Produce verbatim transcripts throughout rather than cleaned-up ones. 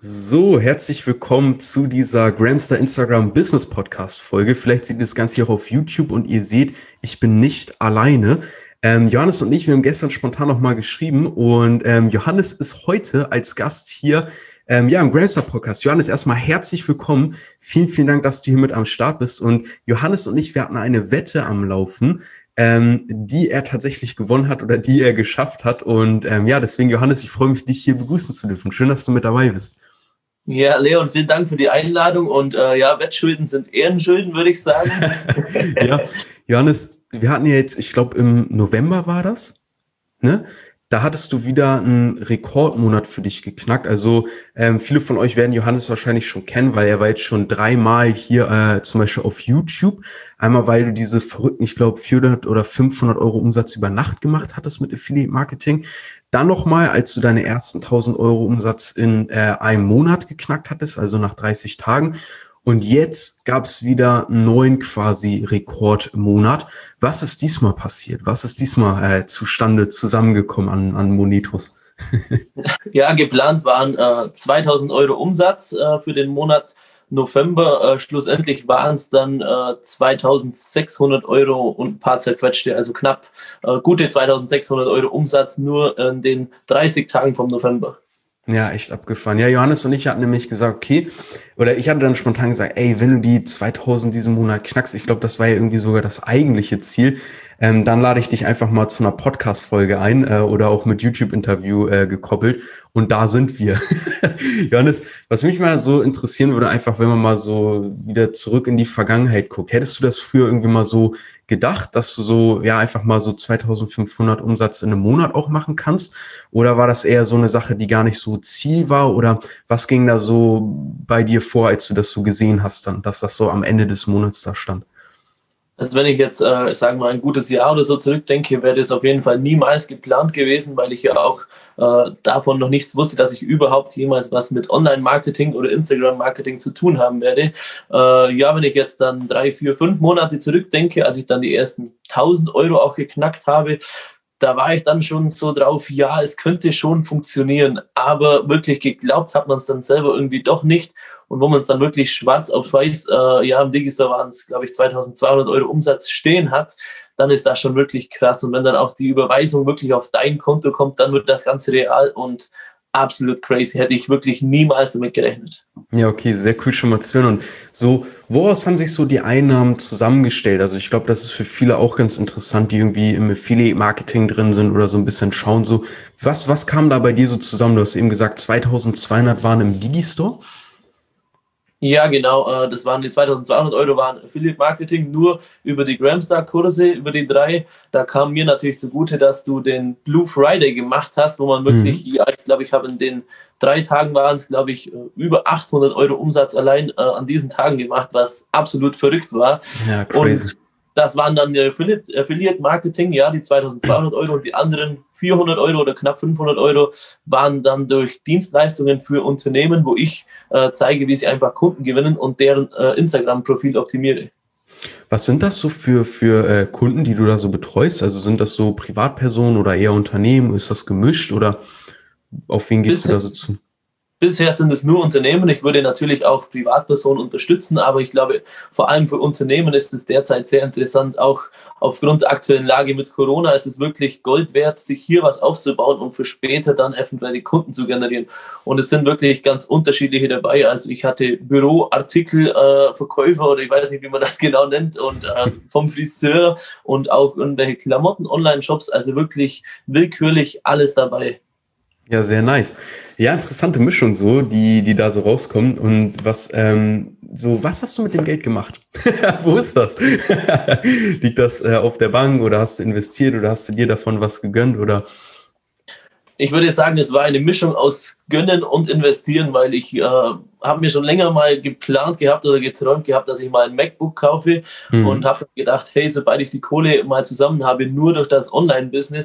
So, herzlich willkommen zu dieser Gramstar Instagram Business Podcast Folge. Vielleicht seht ihr das Ganze hier auch auf YouTube und ihr seht, ich bin nicht alleine. Ähm, Johannes und ich, wir haben gestern spontan nochmal geschrieben und ähm, Johannes ist heute als Gast hier ähm, ja, im Gramstar Podcast. Johannes, erstmal herzlich willkommen. Vielen, vielen Dank, dass du hier mit am Start bist. Und Johannes und ich, wir hatten eine Wette am Laufen, ähm, die er tatsächlich gewonnen hat oder die er geschafft hat. Und ähm, ja, deswegen, Johannes, ich freue mich, dich hier begrüßen zu dürfen. Schön, dass du mit dabei bist. Ja, Leon, vielen Dank für die Einladung und äh, ja, Wettschulden sind Ehrenschulden, würde ich sagen. Ja, Johannes, wir hatten ja jetzt, ich glaube im November war das, ne? Da hattest du wieder einen Rekordmonat für dich geknackt. Also ähm, viele von euch werden Johannes wahrscheinlich schon kennen, weil er war jetzt schon dreimal hier äh, zum Beispiel auf YouTube. Einmal, weil du diese verrückten, ich glaube, vierhundert oder fünfhundert Euro Umsatz über Nacht gemacht hattest mit Affiliate Marketing. Dann nochmal, als du deine ersten tausend Euro Umsatz in äh, einem Monat geknackt hattest, also nach dreißig Tagen. Und jetzt gab es wieder einen neuen quasi Rekordmonat. Was ist diesmal passiert? Was ist diesmal äh, zustande zusammengekommen an, an Monetos? Ja, geplant waren äh, zweitausend Euro Umsatz äh, für den Monat November. Äh, schlussendlich waren es dann äh, zweitausendsechshundert Euro und ein paar zerquetschte, also knapp äh, gute zweitausendsechshundert Euro Umsatz nur in den dreißig Tagen vom November. Ja, echt abgefahren. Ja, Johannes und ich hatten nämlich gesagt, okay, oder ich hatte dann spontan gesagt, ey, wenn du die zweitausend diesen Monat knackst, ich glaube, das war ja irgendwie sogar das eigentliche Ziel, ähm, dann lade ich dich einfach mal zu einer Podcast-Folge ein äh, oder auch mit YouTube-Interview äh, gekoppelt. Und da sind wir. Johannes, was mich mal so interessieren würde, einfach, wenn man mal so wieder zurück in die Vergangenheit guckt. Hättest du das früher irgendwie mal so gedacht, dass du so, ja, einfach mal so zweitausendfünfhundert Umsatz in einem Monat auch machen kannst? Oder war das eher so eine Sache, die gar nicht so Ziel war? Oder was ging da so bei dir vor, als du das so gesehen hast, dann, dass das so am Ende des Monats da stand? Also wenn ich jetzt, äh, sagen wir mal, ein gutes Jahr oder so zurückdenke, wäre das auf jeden Fall niemals geplant gewesen, weil ich ja auch äh, davon noch nichts wusste, dass ich überhaupt jemals was mit Online-Marketing oder Instagram-Marketing zu tun haben werde. Äh, ja, wenn ich jetzt dann drei, vier, fünf Monate zurückdenke, als ich dann die ersten tausend Euro auch geknackt habe, da war ich dann schon so drauf, ja, es könnte schon funktionieren, aber wirklich geglaubt hat man es dann selber irgendwie doch nicht. Und wo man es dann wirklich schwarz auf weiß, äh, ja, im Digistore waren es, glaube ich, zweitausendzweihundert Euro Umsatz stehen hat, dann ist das schon wirklich krass. Und wenn dann auch die Überweisung wirklich auf dein Konto kommt, dann wird das Ganze real und absolut crazy. Hätte ich wirklich niemals damit gerechnet. Ja, okay, sehr cool schon mal zu hören. Und so, woraus haben sich so die Einnahmen zusammengestellt? Also ich glaube, das ist für viele auch ganz interessant, die irgendwie im Affiliate-Marketing drin sind oder so ein bisschen schauen. So, was, was kam da bei dir so zusammen? Du hast eben gesagt, zweitausendzweihundert waren im Digistore. Ja, genau. Das waren die zweitausendzweihundert Euro waren Affiliate Marketing nur über die Gramstar Kurse, über die drei. Da kam mir natürlich zugute, dass du den Blue Friday gemacht hast, wo man wirklich, mhm. ja, ich glaube, ich habe in den drei Tagen waren es, glaube ich, über achthundert Euro Umsatz allein äh, an diesen Tagen gemacht, was absolut verrückt war. Ja, crazy. Und das waren dann die Affiliate, Affiliate Marketing, ja, die zweitausendzweihundert Euro und die anderen vierhundert Euro oder knapp fünfhundert Euro waren dann durch Dienstleistungen für Unternehmen, wo ich äh, zeige, wie sie einfach Kunden gewinnen und deren äh, Instagram-Profil optimiere. Was sind das so für, für äh, Kunden, die du da so betreust? Also sind das so Privatpersonen oder eher Unternehmen? Ist das gemischt oder auf wen gehst Bisher, du da so zu? Bisher sind es nur Unternehmen. Ich würde natürlich auch Privatpersonen unterstützen, aber ich glaube, vor allem für Unternehmen ist es derzeit sehr interessant. Auch aufgrund der aktuellen Lage mit Corona ist es wirklich Gold wert, sich hier was aufzubauen und für später dann eventuell die Kunden zu generieren. Und es sind wirklich ganz unterschiedliche dabei. Also ich hatte Büroartikelverkäufer äh, oder ich weiß nicht, wie man das genau nennt, und äh, vom Friseur und auch irgendwelche Klamotten-Online-Shops. Also wirklich willkürlich alles dabei. Ja, sehr nice. Ja, interessante Mischung so, die, die da so rauskommen. Und was, ähm, so, was hast du mit dem Geld gemacht? Wo ist das? Liegt das äh, auf der Bank oder hast du investiert oder hast du dir davon was gegönnt oder? Ich würde sagen, es war eine Mischung aus Gönnen und Investieren, weil ich äh, habe mir schon länger mal geplant gehabt oder geträumt gehabt, dass ich mal ein MacBook kaufe, mhm. und habe gedacht, hey, sobald ich die Kohle mal zusammen habe, nur durch das Online-Business,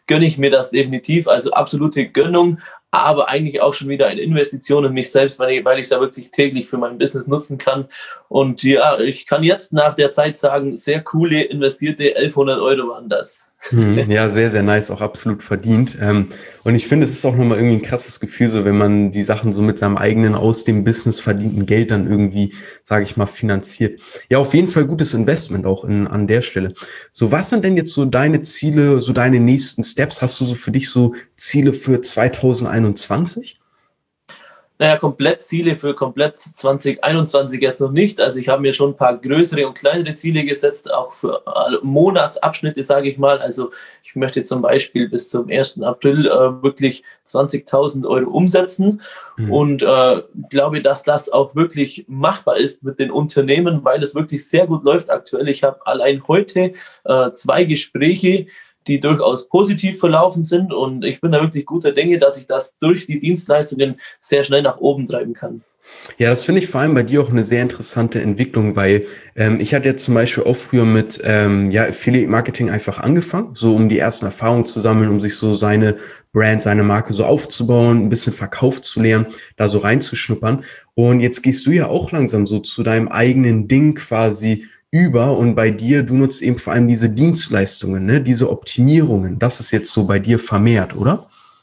gönne ich mir das definitiv. Also absolute Gönnung, aber eigentlich auch schon wieder eine Investition in mich selbst, weil ich weil ich es ja wirklich täglich für mein Business nutzen kann. Und ja, ich kann jetzt nach der Zeit sagen, sehr coole investierte elfhundert Euro waren das. Mhm, ja, sehr, sehr nice, auch absolut verdient. Ähm, und ich finde, es ist auch nochmal irgendwie ein krasses Gefühl, so wenn man die Sachen so mit seinem eigenen, aus dem Business verdienten Geld dann irgendwie, sage ich mal, finanziert. Ja, auf jeden Fall gutes Investment auch in, an der Stelle. So, was sind denn jetzt so deine Ziele, so deine nächsten Steps? Hast du so für dich so Ziele für zwanzig einundzwanzig? Naja, komplett Ziele für komplett zwanzig einundzwanzig jetzt noch nicht. Also ich habe mir schon ein paar größere und kleinere Ziele gesetzt, auch für Monatsabschnitte, sage ich mal. Also ich möchte zum Beispiel bis zum ersten April äh, wirklich zwanzigtausend Euro umsetzen Mhm. und äh, glaube, dass das auch wirklich machbar ist mit den Unternehmen, weil es wirklich sehr gut läuft aktuell. Ich habe allein heute äh, zwei Gespräche, die durchaus positiv verlaufen sind. Und ich bin da wirklich guter Dinge, dass ich das durch die Dienstleistungen sehr schnell nach oben treiben kann. Ja, das finde ich vor allem bei dir auch eine sehr interessante Entwicklung, weil ähm, ich hatte jetzt zum Beispiel auch früher mit ähm, ja, Affiliate Marketing einfach angefangen, so um die ersten Erfahrungen zu sammeln, um sich so seine Brand, seine Marke so aufzubauen, ein bisschen Verkauf zu lernen, da so reinzuschnuppern. Und jetzt gehst du ja auch langsam so zu deinem eigenen Ding quasi über, und bei dir, du nutzt eben vor allem diese Dienstleistungen, ne, diese Optimierungen. Das ist jetzt so bei dir vermehrt, oder?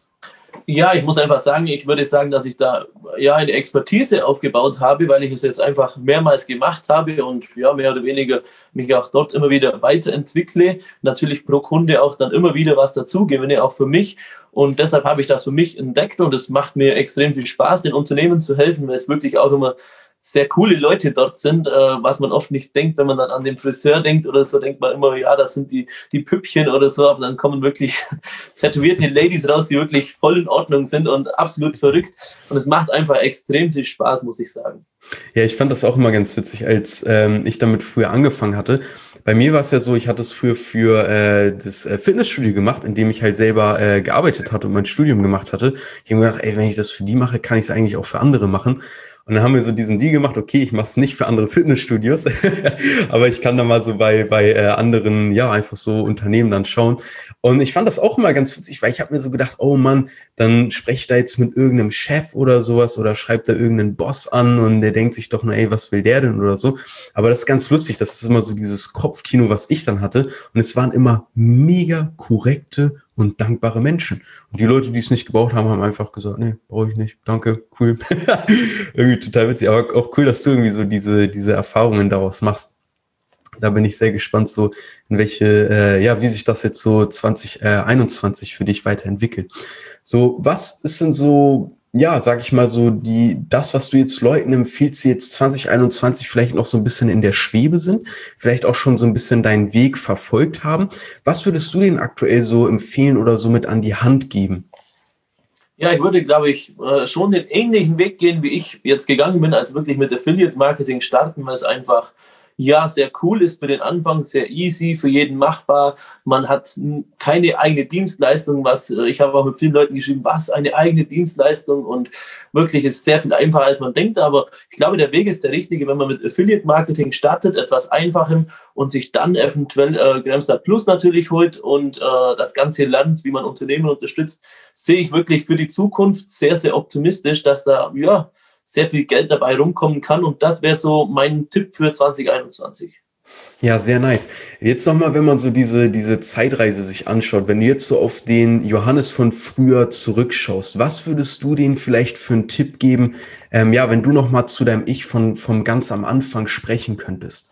Ja, ich muss einfach sagen, ich würde sagen, dass ich da ja eine Expertise aufgebaut habe, weil ich es jetzt einfach mehrmals gemacht habe und ja, mehr oder weniger mich auch dort immer wieder weiterentwickle. Natürlich pro Kunde auch dann immer wieder was dazu gewinne, auch für mich. Und deshalb habe ich das für mich entdeckt und es macht mir extrem viel Spaß, den Unternehmen zu helfen, weil es wirklich auch immer sehr coole Leute dort sind, äh, was man oft nicht denkt, wenn man dann an den Friseur denkt oder so, denkt man immer, ja, das sind die, die Püppchen oder so, aber dann kommen wirklich tätowierte Ladies raus, die wirklich voll in Ordnung sind und absolut verrückt. Und es macht einfach extrem viel Spaß, muss ich sagen. Ja, ich fand das auch immer ganz witzig, als ähm, ich damit früher angefangen hatte. Bei mir war es ja so, ich hatte es früher für äh, das äh, Fitnessstudio gemacht, in dem ich halt selber äh, gearbeitet hatte und mein Studium gemacht hatte. Ich habe mir gedacht, ey, wenn ich das für die mache, kann ich es eigentlich auch für andere machen. Und dann haben wir so diesen Deal gemacht, okay, ich mache es nicht für andere Fitnessstudios, aber ich kann da mal so bei bei äh, anderen, ja, einfach so Unternehmen dann schauen. Und ich fand das auch immer ganz witzig, weil ich habe mir so gedacht, oh Mann, dann spreche ich da jetzt mit irgendeinem Chef oder sowas oder schreibt da irgendeinen Boss an und der denkt sich doch nur, ey, was will der denn oder so. Aber das ist ganz lustig, das ist immer so dieses Kopfkino, was ich dann hatte. Und es waren immer mega korrekte und dankbare Menschen. Und die Leute, die es nicht gebraucht haben, haben einfach gesagt, nee, brauche ich nicht, danke, cool. Irgendwie total witzig, aber auch cool, dass du irgendwie so diese, diese Erfahrungen daraus machst. Da bin ich sehr gespannt, so in welche, äh, ja, wie sich das jetzt so zwanzig einundzwanzig für dich weiterentwickelt. So, was ist denn so, ja, sag ich mal so, die, das, was du jetzt Leuten empfiehlst, die jetzt zwanzig einundzwanzig vielleicht noch so ein bisschen in der Schwebe sind, vielleicht auch schon so ein bisschen deinen Weg verfolgt haben. Was würdest du denen aktuell so empfehlen oder so mit an die Hand geben? Ja, ich würde, glaube ich, äh, schon den ähnlichen Weg gehen, wie ich jetzt gegangen bin, also wirklich mit Affiliate Marketing starten, weil es einfach ja sehr cool ist für den Anfang, sehr easy, für jeden machbar. Man hat keine eigene Dienstleistung, was äh, ich habe auch mit vielen Leuten geschrieben, was eine eigene Dienstleistung, und wirklich ist sehr viel einfacher, als man denkt. Aber ich glaube, der Weg ist der richtige, wenn man mit Affiliate Marketing startet, etwas Einfachem, und sich dann eventuell äh, Gramstart Plus natürlich holt und äh, das Ganze lernt, wie man Unternehmen unterstützt, sehe ich wirklich für die Zukunft sehr, sehr optimistisch, dass da ja sehr viel Geld dabei rumkommen kann. Und das wäre so mein Tipp für zwanzig einundzwanzig. Ja, sehr nice. Jetzt nochmal, wenn man so diese, diese Zeitreise sich anschaut, wenn du jetzt so auf den Johannes von früher zurückschaust, was würdest du denen vielleicht für einen Tipp geben, ähm, ja, wenn du nochmal zu deinem Ich von, vom ganz am Anfang sprechen könntest?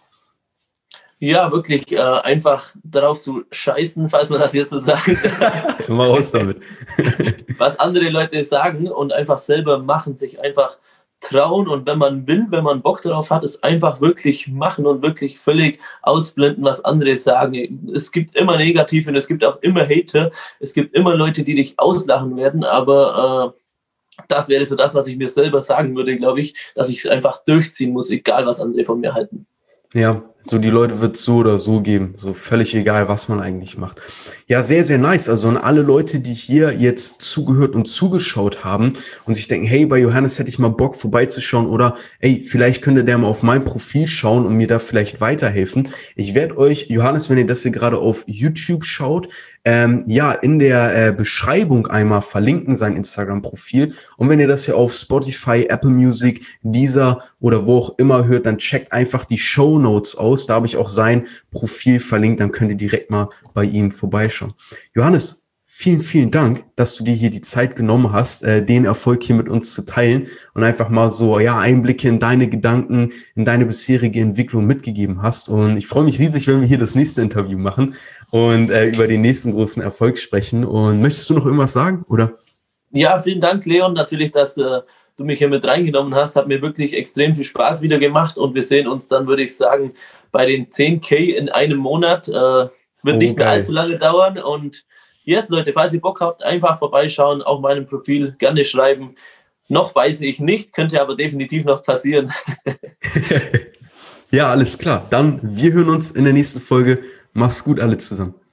Ja, wirklich äh, einfach darauf zu scheißen, falls man das jetzt so sagt, Immer raus damit. was andere Leute sagen, und einfach selber machen, sich einfach trauen, und wenn man will, wenn man Bock darauf hat, es einfach wirklich machen und wirklich völlig ausblenden, was andere sagen. Es gibt immer Negative und es gibt auch immer Hater, es gibt immer Leute, die dich auslachen werden, aber äh, das wäre so das, was ich mir selber sagen würde, glaube ich, dass ich es einfach durchziehen muss, egal was andere von mir halten. Ja, So, die Leute wird es so oder so geben. So völlig egal, was man eigentlich macht. Ja, sehr, sehr nice. Also an alle Leute, die hier jetzt zugehört und zugeschaut haben und sich denken, hey, bei Johannes hätte ich mal Bock vorbeizuschauen oder ey, vielleicht könnte der mal auf mein Profil schauen und mir da vielleicht weiterhelfen. Ich werde euch, Johannes, wenn ihr das hier gerade auf YouTube schaut, ähm, ja, in der äh, Beschreibung einmal verlinken, sein Instagram-Profil. Und wenn ihr das hier auf Spotify, Apple Music, Deezer oder wo auch immer hört, dann checkt einfach die Shownotes aus. Da habe ich auch sein Profil verlinkt, dann könnt ihr direkt mal bei ihm vorbeischauen. Johannes, vielen, vielen Dank, dass du dir hier die Zeit genommen hast, äh, den Erfolg hier mit uns zu teilen und einfach mal so ja Einblicke in deine Gedanken, in deine bisherige Entwicklung mitgegeben hast. Und ich freue mich riesig, wenn wir hier das nächste Interview machen und äh, über den nächsten großen Erfolg sprechen. Und möchtest du noch irgendwas sagen, oder? Ja, vielen Dank, Leon, natürlich, dass äh, du mich hier mit reingenommen hast. Hat mir wirklich extrem viel Spaß wieder gemacht und wir sehen uns dann, würde ich sagen, bei den zehn K in einem Monat. Äh, wird oh, nicht mehr geil. allzu lange dauern und yes, Leute, falls ihr Bock habt, einfach vorbeischauen, auf meinem Profil gerne schreiben. Noch weiß ich nicht, könnte aber definitiv noch passieren. Ja, alles klar. Dann, wir hören uns in der nächsten Folge. Mach's gut alle zusammen.